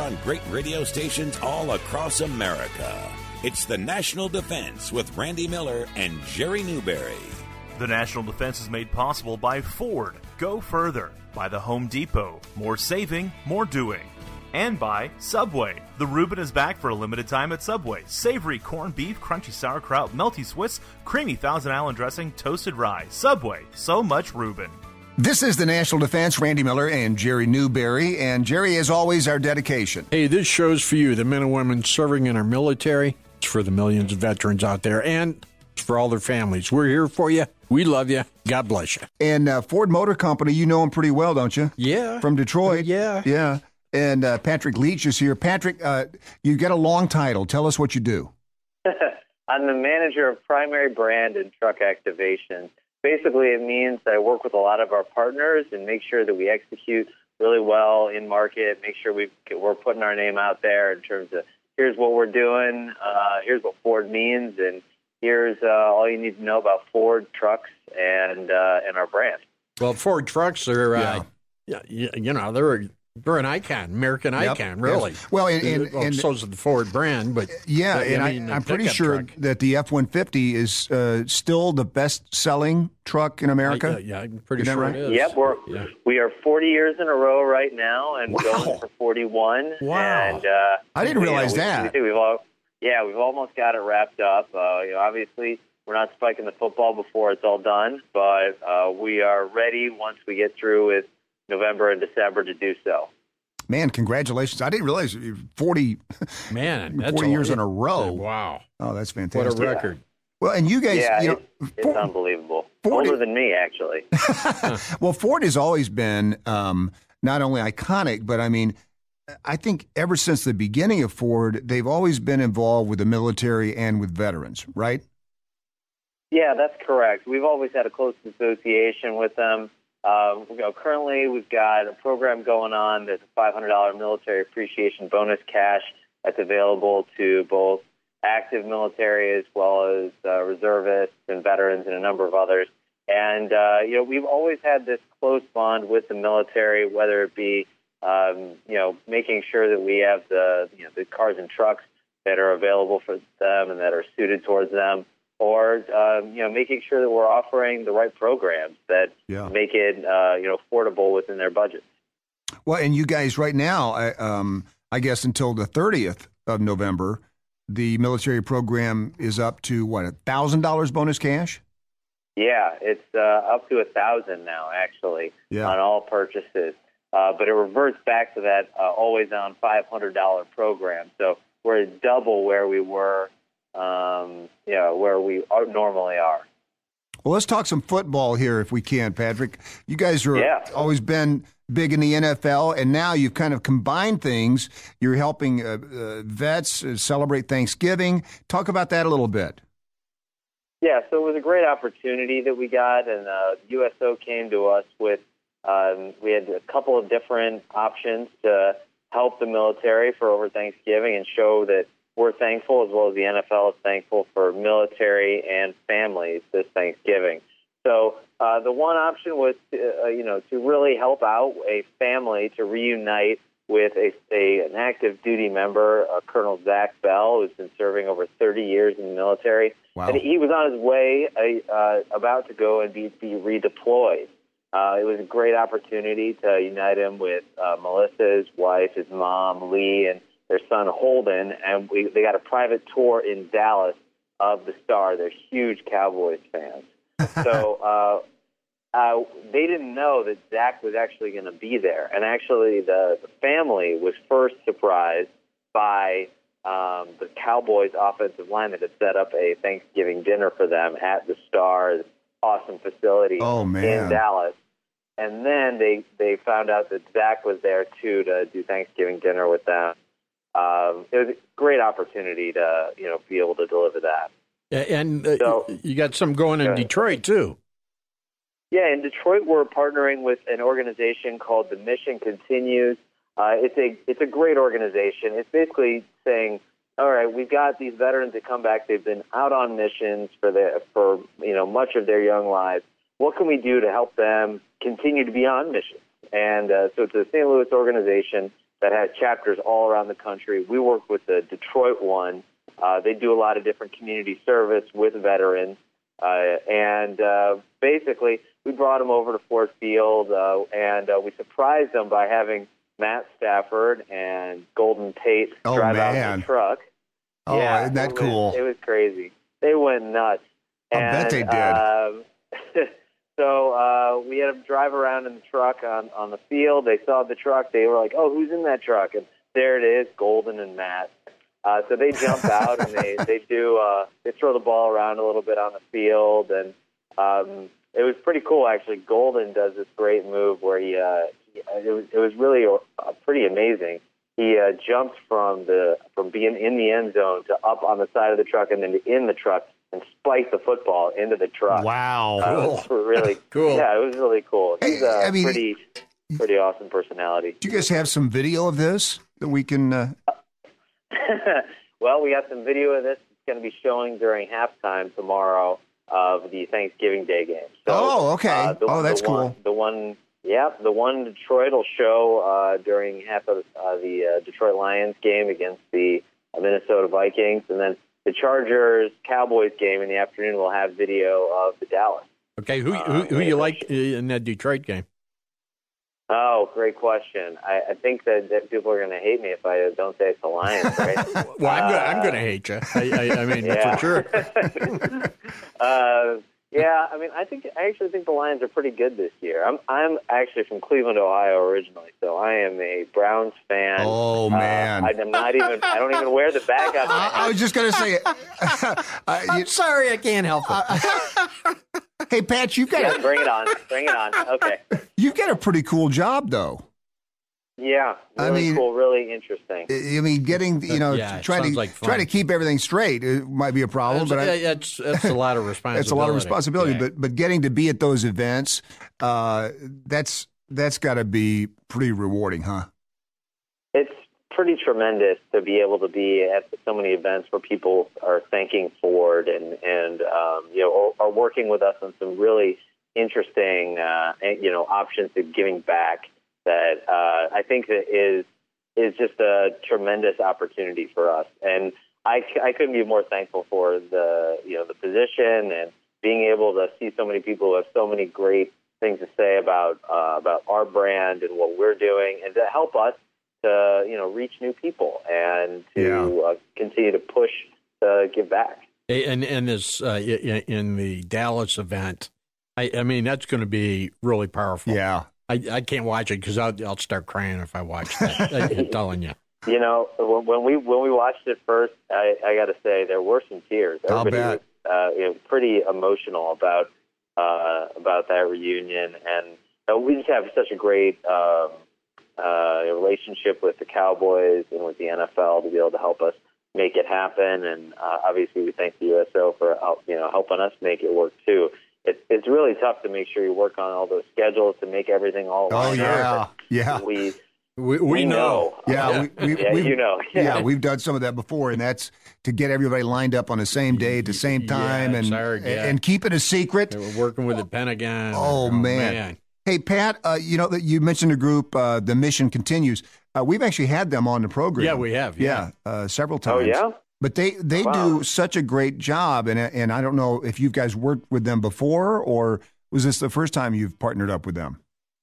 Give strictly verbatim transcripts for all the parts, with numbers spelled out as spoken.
on great radio stations all across America. It's the National Defense with Randy Miller and Jerry Newberry. The National Defense is made possible by Ford, Go Further, by the Home Depot, more saving, more doing, and by Subway. The Reuben is back for a limited time at Subway. Savory corned beef, crunchy sauerkraut, melty Swiss, creamy Thousand Island dressing, toasted rye. Subway, so much Reuben. This is the National Defense, Randy Miller and Jerry Newberry. And Jerry, as always, our dedication. Hey, this show's for you, the men and women serving in our military. It's for the millions of veterans out there, and it's for all their families. We're here for you. We love you. God bless you. And uh, Ford Motor Company, you know them pretty well, don't you? Yeah. From Detroit. Uh, yeah. Yeah. And uh, Patrick Leach is here. Patrick, uh, you get a long title. Tell us what you do. I'm the manager of primary brand and truck activation. Basically, it means that I work with a lot of our partners and make sure that we execute really well in market, make sure we we're putting our name out there in terms of here's what we're doing, uh, here's what Ford means, and here's uh, all you need to know about Ford trucks and uh, and our brand. Well, Ford trucks are, uh, yeah. you, you know, they're they're an icon, American Yep. icon, really. Yes. Well, and, and, well, and so is the Ford brand, but yeah, but, and I I mean, I'm the pretty pickup sure truck. that the F one fifty is uh, still the best-selling truck in America. I, yeah, I'm pretty Isn't that sure right? it is. Yep, we're Yeah. we are forty years in a row right now, and Wow. going for forty-one. Wow. And uh, I didn't you know, realize we- that. We, we've all, yeah, we've almost got it wrapped up. Uh, you know, obviously, we're not spiking the football before it's all done, but uh, we are ready once we get through with November and December to do so. Man, congratulations. I didn't realize you- forty, Man, that's forty a- years in a row. Wow. Oh, that's What fantastic. a record. Well, and you guys, Yeah, you know, it's, it's Ford- unbelievable. forty Older than me, actually. well, Ford has always been um, not only iconic, but I mean, I think ever since the beginning of Ford, they've always been involved with the military and with veterans, right? Yeah, that's correct. We've always had a close association with them. Uh, you know, currently, we've got a program going on. There's a five hundred dollars military appreciation bonus cash that's available to both active military as well as uh, reservists and veterans and a number of others. And, uh, you know, we've always had this close bond with the military, whether it be, um, you know, making sure that we have the, you know, the cars and trucks that are available for them and that are suited towards them, or, um, you know, making sure that we're offering the right programs that Yeah. make it, uh, you know, affordable within their budget. Well, and you guys right now, I, um, I guess until the thirtieth of November, the military program is up to, what, one thousand dollars bonus cash? Yeah, it's uh, up to a thousand now, actually, Yeah. on all purchases. Uh, but it reverts back to that uh, always-on five hundred dollars program. So we're at double where we were, um, you know, where we are, normally are. Well, let's talk some football here if we can, Patrick. You guys are Yeah. always been big in the N F L, and now you've kind of combined things. You're helping uh, uh, vets uh, celebrate Thanksgiving. Talk about that a little bit. Yeah, so it was a great opportunity that we got, and uh, U S O came to us with, um, we had a couple of different options to help the military for over Thanksgiving and show that we're thankful, as well as the N F L is thankful for military and families this Thanksgiving. So uh, the one option was, to, uh, you know, to really help out a family to reunite with a, a an active duty member, uh, Colonel Zach Bell, who's been serving over thirty years in the military. Wow. And he was on his way, uh, uh, about to go and be, be redeployed. Uh, it was a great opportunity to unite him with uh, Melissa, his wife, his mom, Lee, and their son Holden, and we, they got a private tour in Dallas of the Star. They're huge Cowboys fans. So uh, uh, they didn't know that Zach was actually going to be there. And actually the, the family was first surprised by um, the Cowboys offensive line that had set up a Thanksgiving dinner for them at the Star, this awesome facility Oh, man. in Dallas. And then they, they found out that Zach was there, too, to do Thanksgiving dinner with them. Um, it was a great opportunity to, you know, be able to deliver that. And uh, So- you got some going in Go ahead. Detroit, too. Yeah, in Detroit, we're partnering with an organization called The Mission Continues. Uh, it's a it's a great organization. It's basically saying, all right, we've got these veterans that come back. They've been out on missions for the for you know much of their young lives. What can we do to help them continue to be on missions? And uh, so it's a Saint Louis organization. that has chapters all around the country. We work with the Detroit one. Uh, they do a lot of different community service with veterans. Uh, and uh, basically, we brought them over to Ford Field, uh, and uh, we surprised them by having Matt Stafford and Golden Tate Oh, drive out man. in the truck. Oh, yeah, isn't that it was, cool? It was crazy. They went nuts. I and, bet they did. Um, so uh, we had them drive around in the truck on, on the field. They saw the truck. They were like, oh, who's in that truck? And there it is, Golden and Matt. Uh, so they jump out and they they do uh, they throw the ball around a little bit on the field, and um, it was pretty cool actually. Golden does this great move where he uh, it was it was really uh, pretty amazing. He uh, jumped from the from being in the end zone to up on the side of the truck and then to in the truck and spiked the football into the truck. Wow. Uh, it was really Cool. Yeah, it was really cool. He's a I mean, pretty pretty awesome personality. Do you guys have some video of this that we can? Uh... Well, we got some video of this. It's going to be showing during halftime tomorrow of the Thanksgiving Day game. So, Oh, okay. uh, the, Oh, that's the one, cool. The one, yeah, the one Detroit will show uh, during half of uh, the uh, Detroit Lions game against the uh, Minnesota Vikings, and then the Chargers Cowboys game in the afternoon will have video of the Dallas. Okay, who who, who you like in that Detroit game? Oh, great question. I, I think that, that people are going to hate me if I don't say it's the Lions, right? Well, I'm uh, gonna, I'm going to hate you. I, I, I mean, yeah. for sure. uh, yeah, I mean, I think I actually think the Lions are pretty good this year. I'm I'm actually from Cleveland, Ohio, originally, so I am a Browns fan. Oh man, uh, I'm not even. I don't even wear the bag on my I, I head. was just going to say. uh, you, I'm sorry, I can't help it. hey, Pat, you've got Yeah, a, bring it on. Bring it on. Okay. you've got a pretty cool job, though. Yeah, I really mean- cool, really interesting. I mean, getting you know, Yeah, it trying to sounds like fun. trying to keep everything straight it might be a problem, but I, Yeah, that's that's a lot of responsibility. it's a lot of responsibility. Yeah. But but getting to be at those events, uh, that's that's got to be pretty rewarding, huh? It's pretty tremendous to be able to be at so many events where people are thanking Ford and and um, you know are, are working with us on some really interesting uh, you know options to giving back that uh, I think that is is just a tremendous opportunity for us, and I, I couldn't be more thankful for the you know the position and being able to see so many people who have so many great things to say about uh, about our brand and what we're doing, and to help us to you know reach new people and to Yeah. uh, continue to push to give back. And and this uh, in, in the Dallas event, I, I mean that's going to be really powerful. Yeah. I, I can't watch it because I'll I'll start crying if I watch that. I'm telling you. You know, when when we when we watched it first, I, I got to say there were some tears. I'll Everybody bet. was uh, you know, pretty emotional about uh, about that reunion, and uh, we just have such a great um, uh, relationship with the Cowboys and with the N F L to be able to help us make it happen. And uh, obviously, we thank the U S O for help, you know helping us make it work too. It's it's really tough to make sure you work on all those schedules to make everything all. Oh line yeah, up. yeah. We We, we, we know. know. Yeah, we, we, Yeah, we've, you know. yeah, we've done some of that before, and that's to get everybody lined up on the same day at the same Yeah, time, and it's hard, yeah. and keep it a secret. We're working with the Pentagon. Oh, man. Hey, Pat, uh, you know that you mentioned a group, uh, the Mission Continues. Uh, we've actually had them on the program. Yeah, we have, yeah. uh, several Oh times. yeah. But they they Wow. do such a great job, and and I don't know if you guys worked with them before, or was this the first time you've partnered up with them?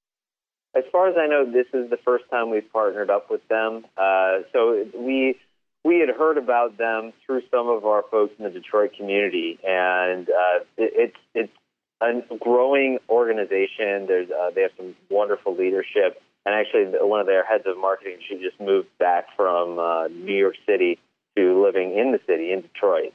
As far as I know, this is the first time we've partnered up with them. Uh, so we we had heard about them through some of our folks in the Detroit community, and uh, it, it's it's a growing organization. There's uh, they have some wonderful leadership, and actually one of their heads of marketing, she just moved back from uh, New York City to living in the city in Detroit,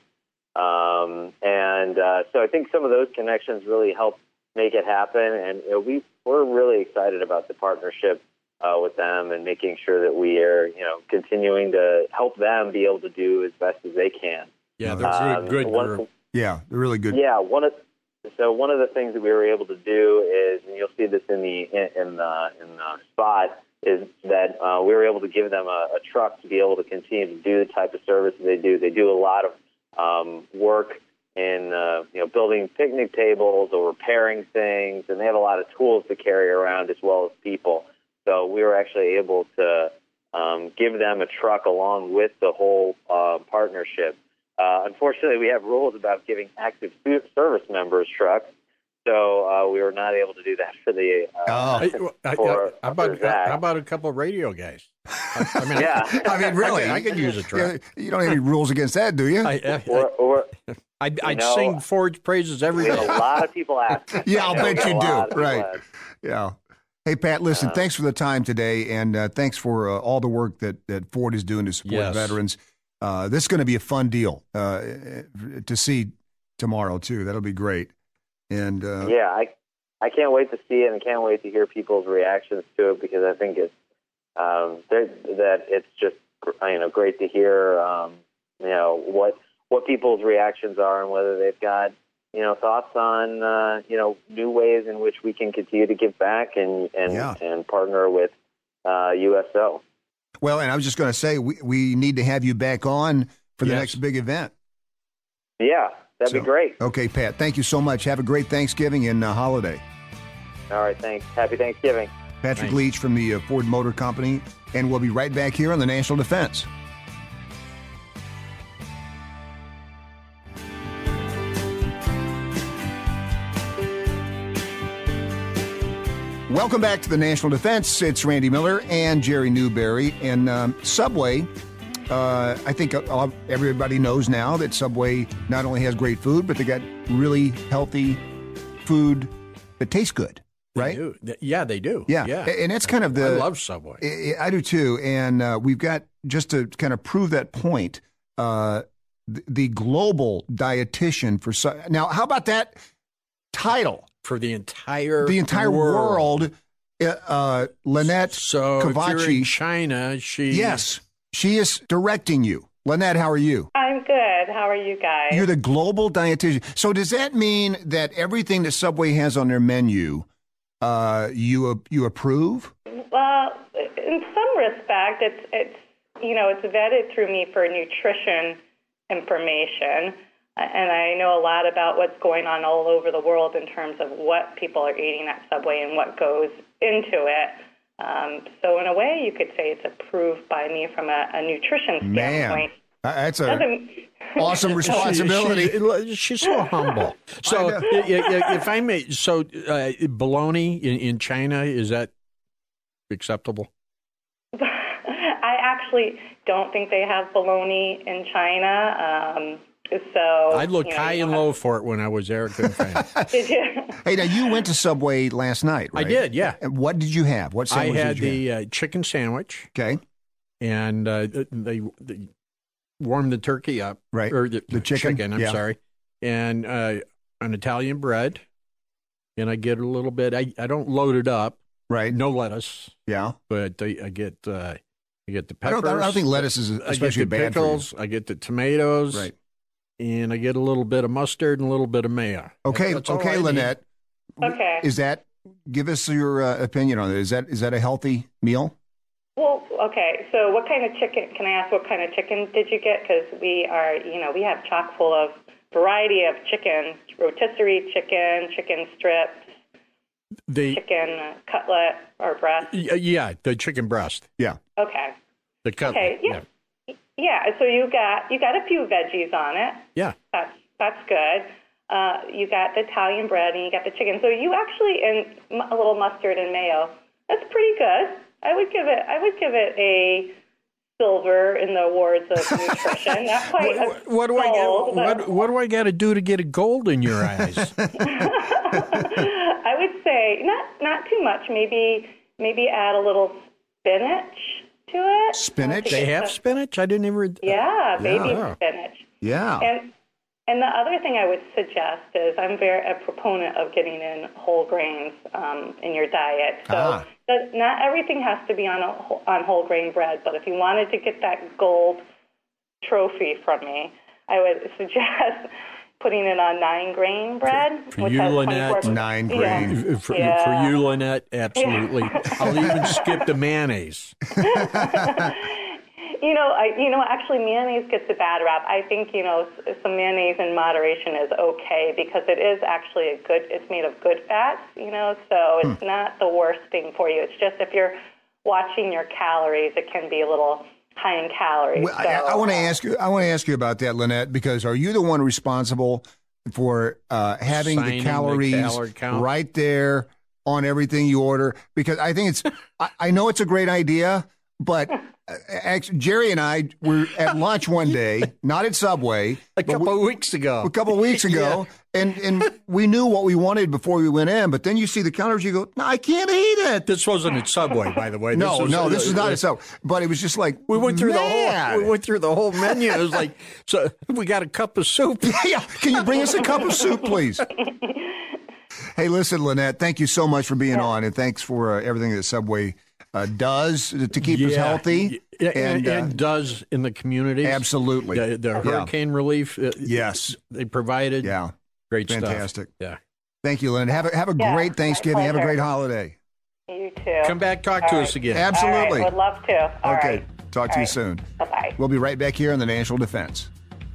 um, and uh, so I think some of those connections really help make it happen, and you know, we we're really excited about the partnership uh, with them and making sure that we are, you know, continuing to help them be able to do as best as they can. Yeah, they're Um, good, good one- group. Yeah, they're really good. Yeah, one of so one of the things that we were able to do is, and you'll see this in the in, in the in the spot, is that uh, we were able to give them a, a truck to be able to continue to do the type of service that they do. They do a lot of um, work in uh, you know building picnic tables or repairing things, and they have a lot of tools to carry around as well as people. So we were actually able to um, give them a truck along with the whole uh, partnership. Uh, unfortunately, we have rules about giving active service members trucks, so uh, we were not able to do that for the. Uh, Oh. I, I, for, how, about, for how about a couple of radio guys? I, I mean, Yeah. I mean, really, I could, I could use a truck. You, you don't have any rules against that, do you? I, I, or, or, I'd, I'd know, sing Ford's praises every we have day. a lot of people asking. Yeah, I'll I know, bet we have you a do. lot of people Right. asking. Yeah. Hey, Pat, listen, Uh, thanks for the time today, and uh, thanks for uh, all the work that, that Ford is doing to support Yes. veterans. Uh, this is going to be a fun deal uh, to see tomorrow, too. That'll be great. And uh, Yeah, I I can't wait to see it, and I can't wait to hear people's reactions to it, because I think it's um, that it's just you know great to hear um, you know what what people's reactions are, and whether they've got you know thoughts on uh, you know new ways in which we can continue to give back and and, Yeah. and partner with uh, U S O. well, and I was just going to say, we, we need to have you back on for the Yes. next big event. Yeah, that'd So- be great. Okay, Pat, thank you so much. Have a great Thanksgiving and uh, holiday. All right, thanks. Happy Thanksgiving. Patrick Thanks. Leach from the uh, Ford Motor Company, and we'll be right back here on the National Defense. Welcome back to the National Defense. It's Randy Miller and Jerry Newberry. And um, Subway, uh, I think uh, everybody knows now that Subway not only has great food, but they got really healthy food that tastes good, right? They do. Yeah, they do. Yeah. yeah. And that's kind of the. I love Subway. I, I do too. And uh, we've got, just to kind of prove that point, uh, the, the global dietitian for. Su- Now, how about that title? For the entire The entire world, uh, uh, Lynette So if you're in Kavachi. China, she Yes, she is directing you. Lynette, how are you? I'm good. How are you guys? You're the global dietitian. So does that mean that everything that Subway has on their menu, uh, you you approve? Well, in some respect, it's it's you know it's vetted through me for nutrition information, and I know a lot about what's going on all over the world in terms of what people are eating at Subway and what goes into it. Um, so in a way, you could say it's approved by me from a, a nutrition standpoint. Man, that's a Doesn't- awesome responsibility. She- she- she's so humble. So, I know. i- i- if I may, so uh, bologna in, in China, is that acceptable? I actually don't think they have bologna in China. Um, so I looked you know, high you and don't low for it when I was there. I couldn't find it. have- Did you? Hey, now you went to Subway last night, I right? did, yeah. And what did you have? What I sandwich had did you the uh, chicken sandwich, have? Okay, and uh, they, they warmed the turkey up, Right. Or the, The chicken, I'm yeah. sorry, and uh, an Italian bread, and I get a little bit. I, I don't load it up, right. no lettuce, Yeah. but I, I get uh, I get the I peppers. don't, I don't think lettuce is I get especially the bad pickles. I get the tomatoes, for you. Right. and I get a little bit of mustard and a little bit of mayo. Okay. That's all I Okay, need. Lynette. Okay. Is that? Give us your uh, opinion on it. Is that is that a healthy meal? Well, okay. So, what kind of chicken? Can I ask what kind of chicken did you get? Because we are, you know, we have chock full of variety of chicken: rotisserie chicken, chicken strips, The chicken uh, cutlet or breast. y- yeah, the chicken breast, Yeah. Okay. the cutlet. Okay. Yeah. Yeah. So you got you got a few veggies on it. yeah. That's that's good. Uh, you got the Italian bread and you got the chicken. So you actually and m- a little mustard and mayo. That's pretty good. I would give it. I would give it a silver in the awards of nutrition. Not quite. What, a what do I gold, get? but What, what do I got to do to get a gold in your eyes? I would say not not too much. Maybe maybe add a little spinach to it. Spinach? To They get have the- spinach. I didn't even. Yeah, baby Yeah. spinach. Yeah. And and the other thing I would suggest is I'm very a proponent of getting in whole grains um, in your diet. So Ah. that not everything has to be on a, wh- on whole grain bread, but if you wanted to get that gold trophy from me, I would suggest putting it on nine grain bread. For which you, has Lynette, twenty-four nine Yeah. grain. For, Yeah. for you, Lynette, absolutely. I'll even skip the mayonnaise. You know, I, you know, actually, mayonnaise gets a bad rap. I think, you know, s- some mayonnaise in moderation is okay because it is actually a good. It's made of good fats, you know, so it's not the worst thing for you. It's just if you're watching your calories. It can be a little high in calories. Well, so, I, I want to uh, ask you. I want to ask you about that, Lynette, because are you the one responsible for uh, having Signing the the calories calorie count? right there on everything you order? Because I think it's. I, I know it's a great idea, but uh, actually, Jerry and I were at lunch one day, not at Subway, A but couple we- of weeks ago. a couple of weeks ago, and and we knew what we wanted before we went in. But then you see the calories, you go, no, I can't eat it. This wasn't at Subway, by the way. This No, was, no, this is not a Subway. But it was just like We went through man. the whole. We went through the whole menu. It was like, so we got a cup of soup. Yeah, can you bring us a cup of soup, please? Hey, listen, Lynette, thank you so much for being on, and thanks for uh, everything that Subway uh, does to keep us healthy. Yeah, and, and, uh, does in the community. Absolutely. The, the Yeah. hurricane relief. Uh, Yes. they provided. Yeah, Great fantastic. stuff. Yeah. Thank you, Lynette. Have a, have a Yeah, great my Thanksgiving. Have a pleasure. great holiday. You too. Come back, talk All to right. us again. Absolutely. All right, would love to. All okay, right. talk to All you right. soon. Bye-bye. We'll be right back here on the National Defense.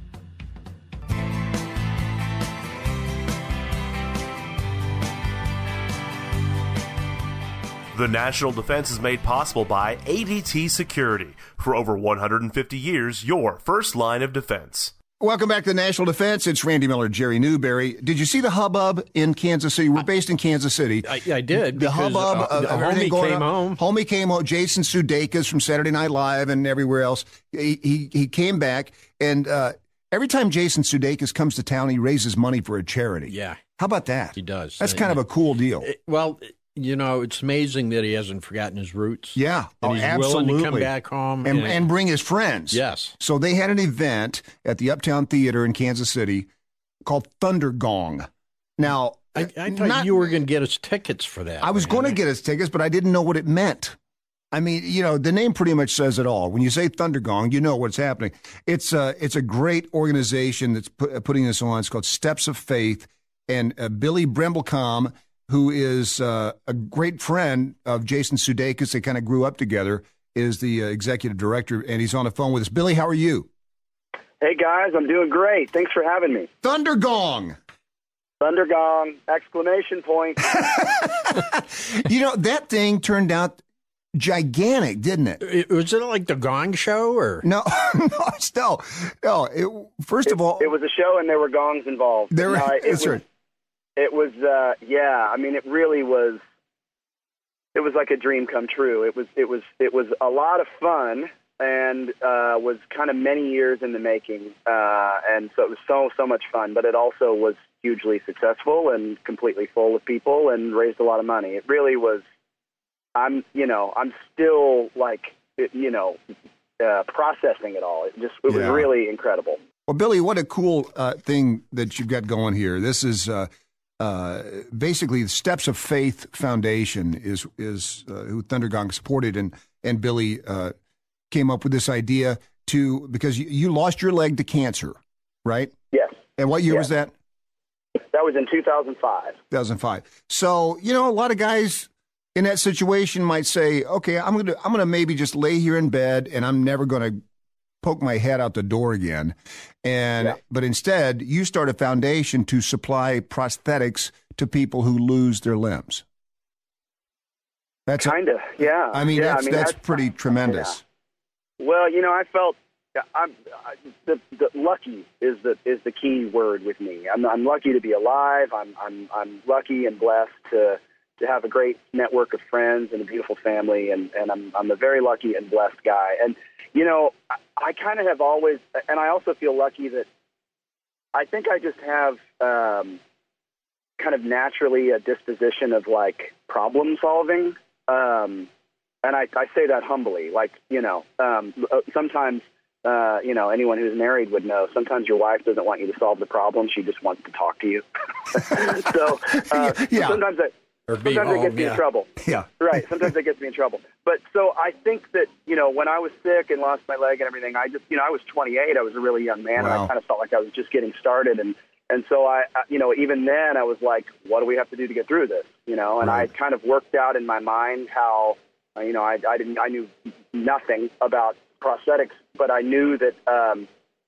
The National Defense is made possible by A D T Security. For over one hundred fifty years, your first line of defense. Welcome back to the National Defense. It's Randy Miller, Jerry Newberry. Did you see the hubbub in Kansas City? We're based in Kansas City. I, I did. The because, hubbub uh, of, the of everything homie going came on. home. Homie came home. Jason Sudeikis from Saturday Night Live and everywhere else. He he, he came back, and uh, every time Jason Sudeikis comes to town, he raises money for a charity. Yeah, How about that? he does. That's Uh, kind of a cool deal. it- well, you know, it's amazing that he hasn't forgotten his roots. Yeah. And Oh, he's absolutely. willing to come back home and, and, and bring his friends. yes. So they had an event at the Uptown Theater in Kansas City called Thunder Gong. Now, I, I thought not- you were going to get us tickets for that. I was man. going to get us tickets, but I didn't know what it meant. I mean, you know, the name pretty much says it all. When you say Thunder Gong, you know what's happening. It's a, it's a great organization that's pu- putting this on. It's called Steps of Faith. And uh, Billy Bremblecom, who is uh, a great friend of Jason Sudeikis, they kind of grew up together, is the uh, executive director, and he's on the phone with us. Billy, how are you? Hey guys, I'm doing great. Thanks for having me. Thunder Gong. Thunder gong! Exclamation point! You know, that thing turned out gigantic, didn't it? It- Was it like the Gong Show or? No, no, no. no it, first of all, It was a show, and there were gongs involved. there, No, it that's was, right. It was, uh, yeah. I mean, it really was. It was like a dream come true. It was, it was, it was a lot of fun, and uh, was kind of many years in the making. Uh, and so it was so so much fun. But it also was hugely successful and completely full of people, and raised a lot of money. It really was. I'm, you know, I'm still like, you know, uh, processing it all. It just, it Yeah. was really incredible. Well, Billy, what a cool uh, thing that you've got going here. This is uh, uh, basically the Steps of Faith Foundation is is uh, who Thunder Gong supported, and and Billy uh, came up with this idea to because you, you lost your leg to cancer, right? Yes. And what year Yeah. was that? That was in two thousand five. two thousand five. So, you know, a lot of guys in that situation might say, okay, I'm going to I'm going to maybe just lay here in bed and I'm never going to poke my head out the door again. And Yeah. but instead, you start a foundation to supply prosthetics to people who lose their limbs. That's a- Kind of, yeah. I mean, yeah, that's that's pretty tremendous. yeah. Well, you know, I felt I'm I, the, the lucky is the is the key word with me. I'm I'm lucky to be alive. I'm I'm I'm lucky and blessed to to have a great network of friends and a beautiful family, and and I'm I'm a very lucky and blessed guy. And you know, I, I kind of have always, and I also feel lucky that I think I just have um, kind of naturally a disposition of like problem solving. Um, and I, I say that humbly, like, you know, um, sometimes, uh, you know, anyone who's married would know, sometimes your wife doesn't want you to solve the problem. She just wants to talk to you. so uh, Yeah. sometimes that, Or be sometimes it home, gets me yeah. in trouble. Yeah. Right. Sometimes that gets me in trouble. But so I think that, you know, when I was sick and lost my leg and everything, I just, you know, I was twenty-eight. I was a really young man. And Wow. I kind of felt like I was just getting started. And, and so I, I- you know, even then I was like, what do we have to do to get through this? You know, and Right. I kind of worked out in my mind how, uh, you know, I, I didn't, I knew nothing about prosthetics, but I knew that, um,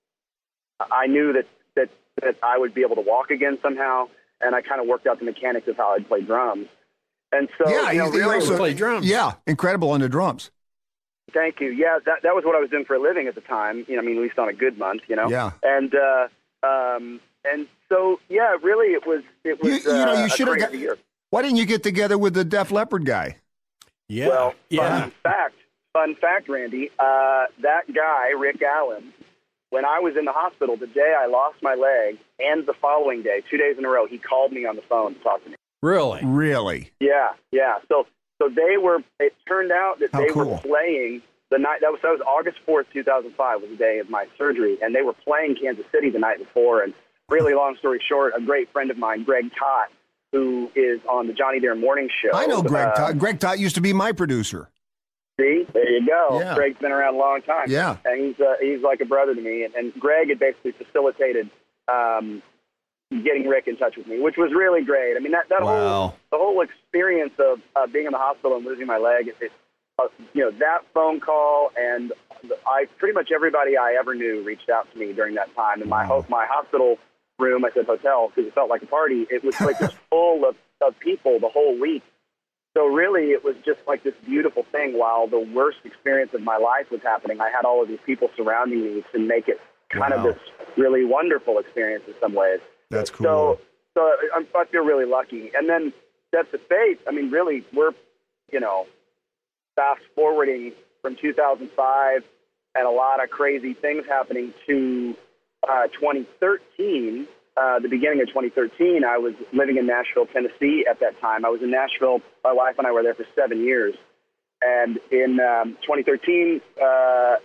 I knew that, that, that I would be able to walk again somehow. And I kind of worked out the mechanics of how I'd play drums. And so, yeah, you know, he, he really, also play drums. Yeah, incredible on the drums. Thank you. Yeah, that that was what I was doing for a living at the time. You know, I mean, at least on a good month, you know. Yeah. And uh, um, and so, yeah, really, it was it was You, you know, uh, you a should have crazy got. year. Why didn't you get together with the Def Leppard guy? Yeah. Well, yeah. fun fact, fun fact, Randy, uh, that guy, Rick Allen, when I was in the hospital, the day I lost my leg and the following day, two days in a row, he called me on the phone to talk to me. Really? Really? Yeah, yeah. So, so they were. It turned out that How they cool. were playing the night. That was that was August fourth, two thousand five, was the day of my surgery, and they were playing Kansas City the night before. And really, long story short, a great friend of mine, Greg Tott, who is on the Johnny Dare Morning Show. I know Greg uh, Tott. Greg Tott used to be my producer. See, there you go. Yeah. Greg's been around a long time. Yeah. And he's uh, he's like a brother to me. And, and Greg had basically facilitated um, getting Rick in touch with me, which was really great. I mean, that, that Wow. whole the whole experience of uh, being in the hospital and losing my leg, it, it, uh, you know, that phone call and I pretty much everybody I ever knew reached out to me during that time. And my ho- my hospital room, I said hotel because it felt like a party. It was like just full of, of people the whole week. So really, it was just like this beautiful thing. While the worst experience of my life was happening, I had all of these people surrounding me to make it kind Wow. of this really wonderful experience in some ways. That's cool. So, so I, I feel really lucky. And then Steps of Faith. I mean, really, we're you know fast forwarding from two thousand five and a lot of crazy things happening to uh, twenty thirteen. Uh, the beginning of twenty thirteen, I was living in Nashville, Tennessee at that time. I was in Nashville. My wife and I were there for seven years. And in um, twenty thirteen, uh,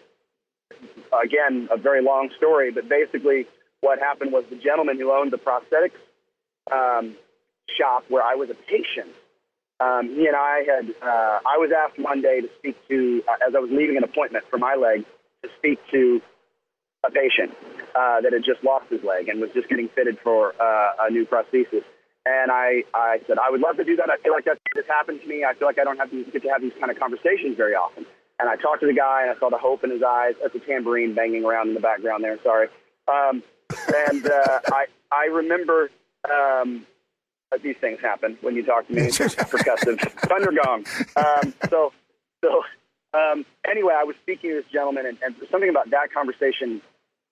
again, a very long story, but basically what happened was the gentleman who owned the prosthetics um, shop where I was a patient, um, he and I had, uh, I was asked one day to speak to, uh, as I was leaving an appointment for my leg, to speak to a patient uh, that had just lost his leg and was just getting fitted for uh, a new prosthesis. And I, I said, I would love to do that. I feel like that just happened to me. I feel like I don't have to get to have these kind of conversations very often. And I talked to the guy, and I saw the hope in his eyes. That's a tambourine banging around in the background there. Sorry. Um, and uh, I, I remember um, these things happen when you talk to me. It's percussive. Thunder gong. Um, so, so um, anyway, I was speaking to this gentleman, and, and something about that conversation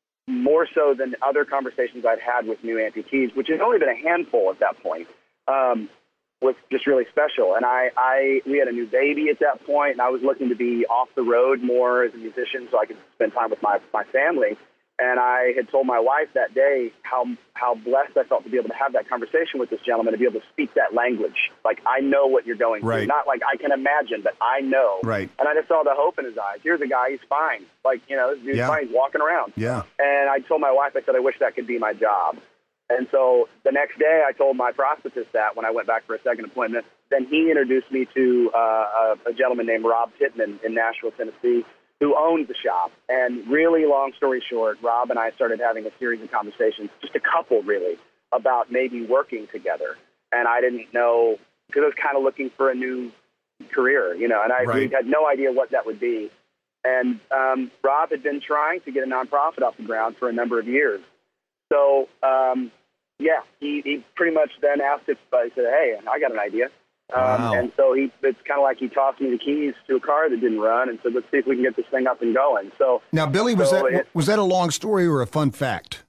more so than other conversations I'd had with new amputees, which has only been a handful at that point, um, was just really special. And I, I, we had a new baby at that point, and I was looking to be off the road more as a musician so I could spend time with my, my family. And I had told my wife that day how how blessed I felt to be able to have that conversation with this gentleman, to be able to speak that language. Like, I know what you're going through. Right. Not like I can imagine, but I know. Right. And I just saw the hope in his eyes. Here's a guy, he's fine. Like, you know, this dude's Yeah. fine. He's walking around. Yeah. And I told my wife, I said, I wish that could be my job. And so the next day I told my prosthetist that when I went back for a second appointment. Then he introduced me to uh, a, a gentleman named Rob Pittman in Nashville, Tennessee, who owns the shop. And really, long story short, Rob and I started having a series of conversations, just a couple really, about maybe working together. And I didn't know, because I was kind of looking for a new career, you know, and I Right. we had no idea what that would be. And um, Rob had been trying to get a nonprofit off the ground for a number of years. So, um, yeah, he, he pretty much then asked if I said, hey, I got an idea. Um, Wow. And so he, it's kind of like he tossed me the keys to a car that didn't run and said, let's see if we can get this thing up and going. So Now, Billy, was so that it- was that a long story or a fun fact?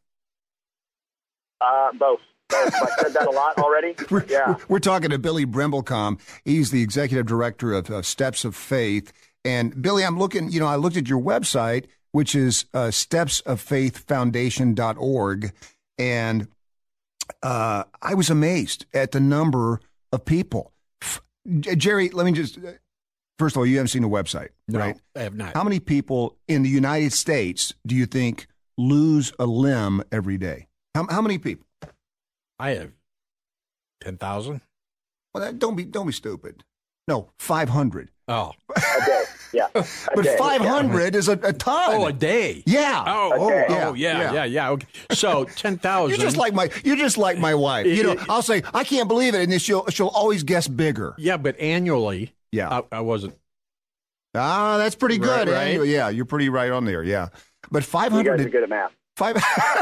uh, both. both. I said that a lot already. We're, Yeah. we're talking to Billy Bremblecom. He's the executive director of uh, Steps of Faith. And Billy, I'm looking, you know, I looked at your website, which is uh, steps of faith foundation dot org. And uh, I was amazed at the number of people. F- J- Jerry, let me just, uh, first of all, you haven't seen the website, No, right? I have not. How many people in the United States do you think lose a limb every day? How, how many people? I have ten thousand. Well, that, don't be don't be stupid. No, five hundred. Oh. A day. Yeah. A But day. five hundred is a, a ton. Oh, a day. Yeah. Oh, A oh, day. oh, yeah, Yeah. yeah, yeah. Okay. So ten thousand. You're just like my you're just like my wife. You know, I'll say I can't believe it, and then she'll she'll always guess bigger. Yeah, but annually, Yeah. I, I wasn't. Ah, that's pretty good. Right, right. Anyway, yeah, you're pretty right on there. Yeah, but five You guys are hundred good at math. Five,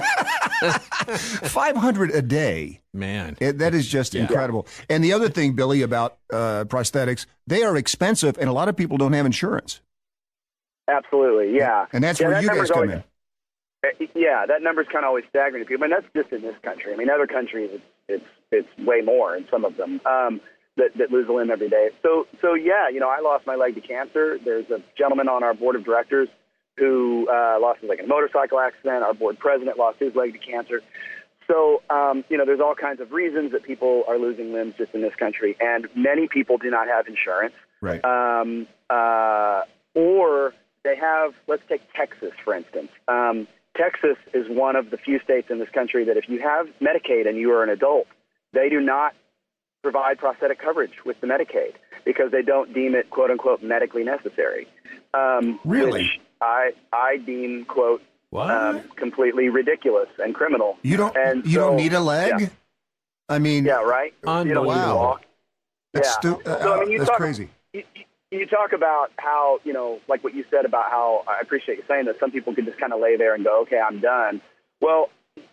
five hundred a day. Man. It, that is just Yeah. incredible. And the other thing, Billy, about uh, prosthetics, they are expensive, and a lot of people don't have insurance. Absolutely, yeah. And that's yeah, where that you guys number's come always, in. uh, Yeah, that number's kind of always staggering to people, and that's just in this country. I mean, other countries, it's it's, it's way more in some of them um, that, that lose a limb every day. So, so yeah, you know, I lost my leg to cancer. There's a gentleman on our board of directors who uh, lost his leg in a motorcycle accident. Our board president lost his leg to cancer. So, um, you know, there's all kinds of reasons that people are losing limbs just in this country, and many people do not have insurance. Right. Um, uh, or they have, let's take Texas, for instance. Um, Texas is one of the few states in this country that if you have Medicaid and you are an adult, they do not provide prosthetic coverage with the Medicaid because they don't deem it, quote unquote, medically necessary. Um, Really? Which I, I deem, quote, What? um, completely ridiculous and criminal. You don't. And you so- don't need a leg. Yeah, I mean, yeah right? You don't need to Wow. walk. that's yeah. stu- uh, So, I mean, you that's talk- crazy. You, you- you talk about how, you know, like what you said about how, I appreciate you saying that some people could just kind of lay there and go, okay, I'm done. Well,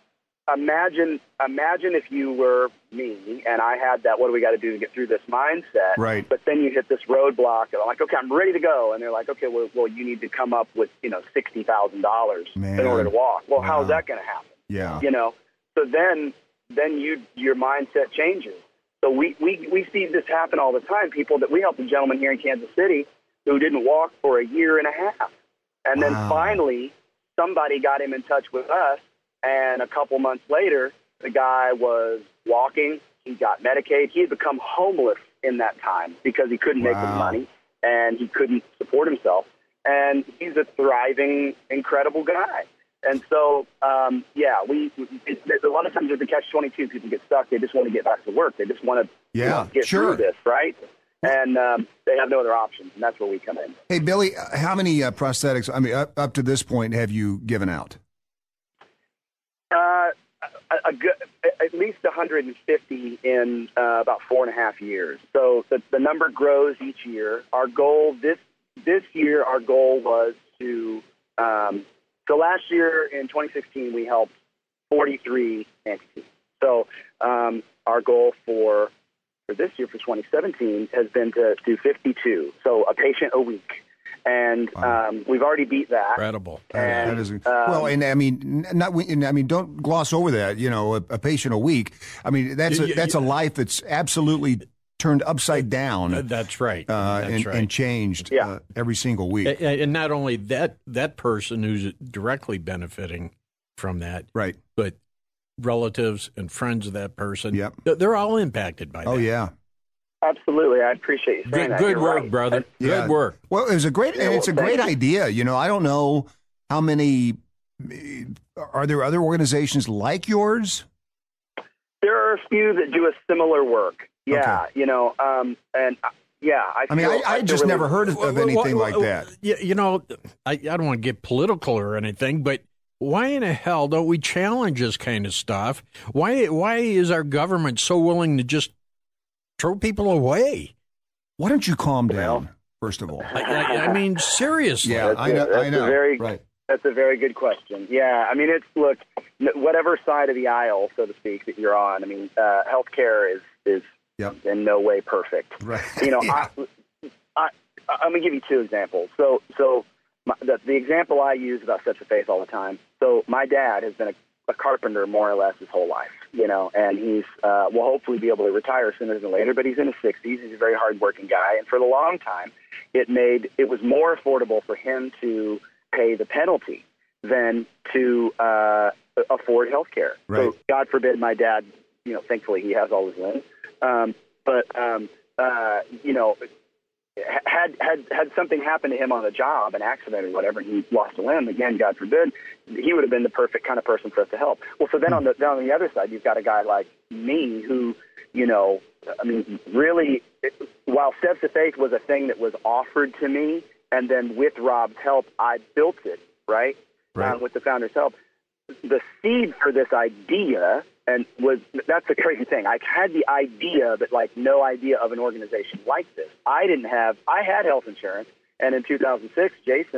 imagine imagine if you were me and I had that, what do we got to do to get through this mindset? Right. But then you hit this roadblock and I'm like, okay, I'm ready to go. And they're like, okay, well, well you need to come up with, you know, sixty thousand dollars in Man. order to walk. Well, Wow. how's that going to happen? Yeah. You know, so then then you your mindset changes. So we, we, we see this happen all the time. People that we helped, a gentleman here in Kansas City who didn't walk for a year and a half. And then Wow. finally somebody got him in touch with us. And a couple months later, the guy was walking. He got Medicaid. He had become homeless in that time because he couldn't make Wow. the money and he couldn't support himself. And he's a thriving, incredible guy. And so, um, yeah, we it, it, a lot of times with the catch twenty-two, people get stuck. They just want to get back to work. They just want to Yeah, you know, get sure. through this, right? And um, they have no other options, and that's where we come in. Hey, Billy, uh, how many uh, prosthetics? I mean, up, up to this point, have you given out? Uh, a, a good, at least one hundred fifty in uh, about four and a half years. So the, the number grows each year. Our goal this this year, our goal was to. Um, so last year in twenty sixteen, we helped forty-three amputees. So um, our goal for for this year, for twenty seventeen, has been to do fifty-two. So a patient a week. And Wow. um, we've already beat that. Incredible. And, that is um, well, and I mean, n- not. and I mean, don't gloss over that. You know, a, a patient a week. I mean, that's a, Yeah, yeah, that's a life that's absolutely turned upside down. Uh, That's right. uh, That's and, right. and changed Yeah. uh, every single week. A- a- And not only that, that person who's directly benefiting from that, Right. but relatives and friends of that person, Yep. th- they're all impacted by that. Oh yeah. Absolutely. I appreciate you saying Good, that. good You're work, right. brother. And- Yeah. Good work. Well, it was a great, and Yeah, it's a well, great thank idea. You know, I don't know how many. Are there other organizations like yours? There are a few that do a similar work. Yeah, Okay. you know, um, and uh, yeah, I. I mean, feel- I, I feel just really- never heard of, of Well, anything well, like well, that. You, you know, I, I don't want to get political or anything, but why in the hell don't we challenge this kind of stuff? Why why is our government so willing to just throw people away? Why don't you calm Well- down? First of all, I, I, I mean, seriously. yeah, That's I a- know. I that's a know. very- right. That's a very good question. Yeah, I mean, it's look, n- whatever side of the aisle, so to speak, that you're on. I mean, uh, healthcare is is Yep. in no way perfect. Right. You know, Yeah. I, I, I'm gonna give you two examples. So, so my, the, the example I use about Steps of Faith all the time. So, my dad has been a, a carpenter more or less his whole life. You know, and he's uh, will hopefully be able to retire sooner than later. But he's in his sixties. He's a very hardworking guy, and for the long time, it made it was more affordable for him to pay the penalty than to uh, afford health care. Right. So, God forbid, my dad. You know, thankfully, he has all his limbs. Um, but um, uh, you know, had had had something happened to him on the job, an accident or whatever, and he lost a limb, again, God forbid, he would have been the perfect kind of person for us to help. Well, so then on the then on the other side, you've got a guy like me who, you know, I mean, really, it, while Steps of Faith was a thing that was offered to me, and then with Rob's help, I built it, right, Right. Um, with the founder's help. The seed for this idea, and was that's the crazy thing. I had the idea, but like no idea of an organization like this. I didn't have. I had health insurance, and in two thousand six, Jason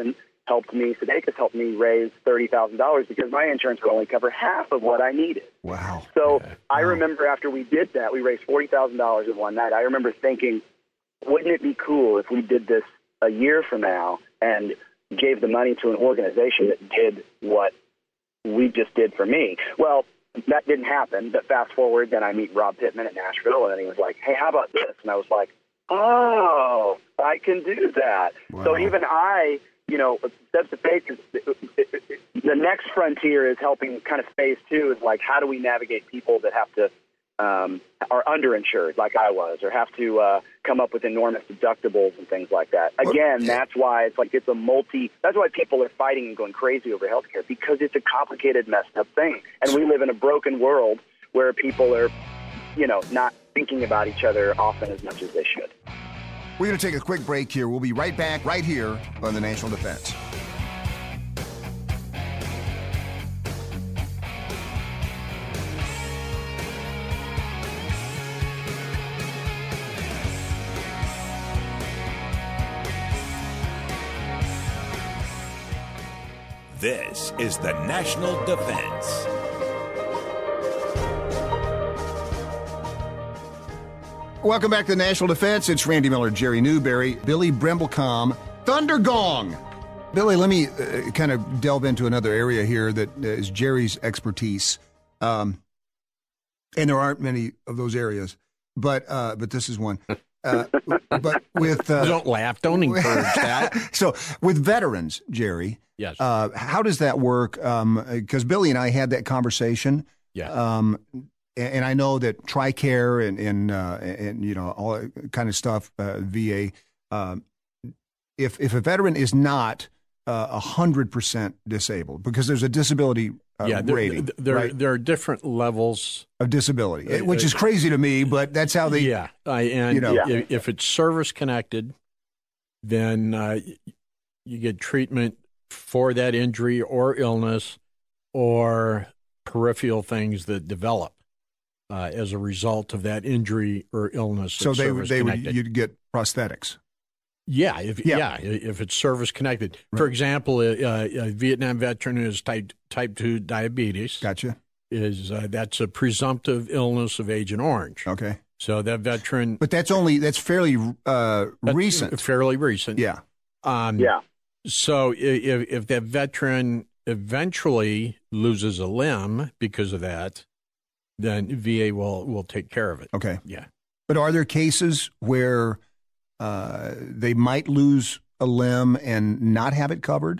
helped me, Sudeikis helped me raise thirty thousand dollars because my insurance would only cover half of what I needed. Wow. So yeah. I wow. remember after we did that, we raised forty thousand dollars in one night. I remember thinking, wouldn't it be cool if we did this a year from now and gave the money to an organization that did what we just did for me? Well, that didn't happen, but fast forward, then I meet Rob Pittman at Nashville, and he was like, hey, how about this? And I was like, oh, I can do that. Wow. So even I, you know, Steps to Faith, is, the next frontier is helping kind of phase two is like, how do we navigate people that have to, um, are underinsured like I was, or have to uh, come up with enormous deductibles and things like that. Again, that's why it's like it's a multi, that's why people are fighting and going crazy over healthcare, because it's a complicated, messed up thing. And we live in a broken world where people are, you know, not thinking about each other often as much as they should. We're going to take a quick break here. We'll be right back right here on the National Defense. This is the National Defense. Welcome back to the National Defense. It's Randy Miller, Jerry Newberry, Billy Bremblecom, Thunder Gong. Billy, let me uh, kind of delve into another area here that is Jerry's expertise. Um, and there aren't many of those areas, but uh, but this is one. Uh, but with uh, don't laugh, don't encourage that. So with veterans, Jerry, yes, uh, how does that work? Because um, Billy and I had that conversation. Yeah. Um, and I know that TRICARE and and, uh, and you know all that kind of stuff, uh, V A. Um, if if a veteran is not a hundred percent disabled, because there's a disability uh, yeah, there, rating, there right? there are different levels of disability, uh, which is crazy to me, but that's how they. Yeah, uh, and you know, if, yeah. if it's service connected, then uh, you get treatment for that injury or illness, or peripheral things that develop uh, as a result of that injury or illness. So they would they would you'd get prosthetics. Yeah, if yeah. yeah, if it's service connected. Right. For example, a, a Vietnam veteran who has type type two diabetes. Gotcha. Is uh, that's a presumptive illness of Agent Orange. Okay. So that veteran, but that's only that's fairly uh, that's recent. Fairly recent. Yeah. Um, yeah. So if if that veteran eventually loses a limb because of that, then V A will will take care of it. Okay. Yeah. But are there cases where uh, they might lose a limb and not have it covered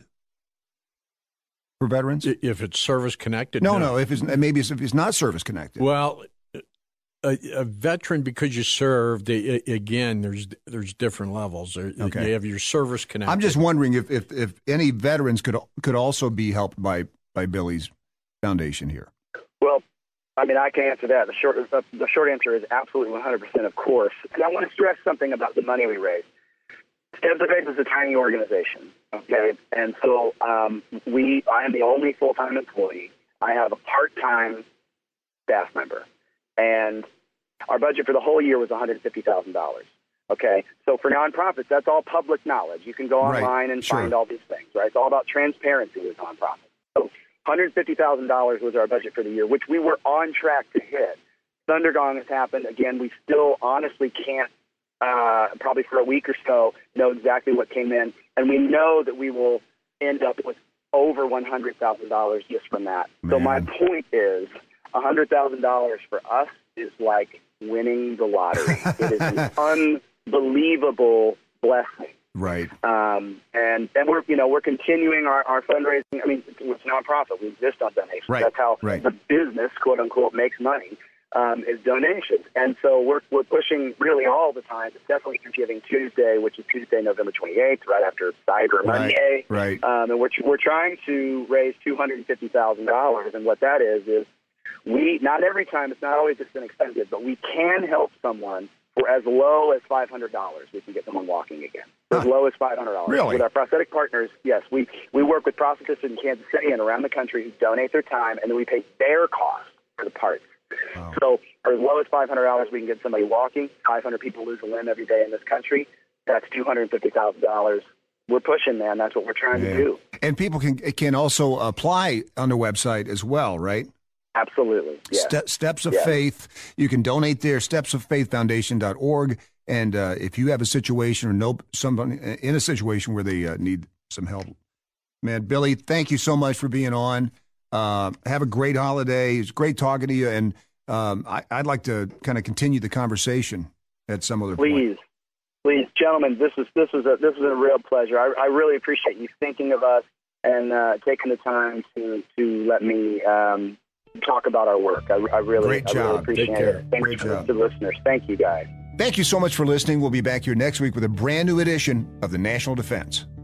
for veterans? If it's service connected? No, no. no if it's maybe it's, if it's not service connected. Well, a, a veteran, because you served, again, there's there's different levels. Okay. You have your service connected. I'm just wondering if, if, if any veterans could could also be helped by, by Billy's foundation here. Well, I mean, I can answer that. The short the short answer is absolutely one hundred percent, of course. And I want to stress something about the money we raise. Steps to Faith is a tiny organization, okay? And so um, we, I am the only full-time employee. I have a part-time staff member. And our budget for the whole year was one hundred fifty thousand dollars, okay? So for nonprofits, that's all public knowledge. You can go online right. and sure. find all these things, right? It's all about transparency with nonprofits. So one hundred fifty thousand dollars was our budget for the year, which we were on track to hit. Thunder Gong has happened. Again, we still honestly can't, uh, probably for a week or so, know exactly what came in. And we know that we will end up with over one hundred thousand dollars just from that. Man. So my point is one hundred thousand dollars for us is like winning the lottery. It is an unbelievable blessing. Right. Um, and, and we're, you know, we're continuing our, our fundraising. I mean, it's nonprofit. We exist on donations. Right. That's how right. the business, quote unquote, makes money, um, is donations. And so we're, we're pushing really all the time. It's definitely Giving Tuesday, which is Tuesday, November twenty-eighth, right after Cyber Monday. Right. Um, and we're, we're trying to raise two hundred fifty thousand dollars. And what that is, is we, not every time, it's not always just inexpensive, but we can help someone for as low as five hundred dollars. We can get someone walking again. As low as five hundred dollars. Really? With our prosthetic partners, yes. We, we work with prosthetists in Kansas City and around the country who donate their time, and then we pay their cost for the parts. Wow. So for as low as five hundred dollars, we can get somebody walking. five hundred people lose a limb every day in this country. That's two hundred fifty thousand dollars we're pushing, man. That's what we're trying Yeah. to do. And people can can also apply on the website as well, right? Absolutely. Yeah. Ste- Steps of Yeah. Faith. You can donate there, steps of faith foundation dot org. And uh, if you have a situation or know somebody in a situation where they uh, need some help, man, Billy, thank you so much for being on. Uh, have a great holiday. It's great talking to you. And um, I, I'd like to kind of continue the conversation at some other point. Please, please, gentlemen, this is this is a this is a real pleasure. I, I really appreciate you thinking of us and uh, taking the time to to let me um, talk about our work. I, I really, Great I job. really appreciate Take care. it. Thanks Great to job. the listeners. Thank you, guys. Thank you so much for listening. We'll be back here next week with a brand new edition of the National Defense.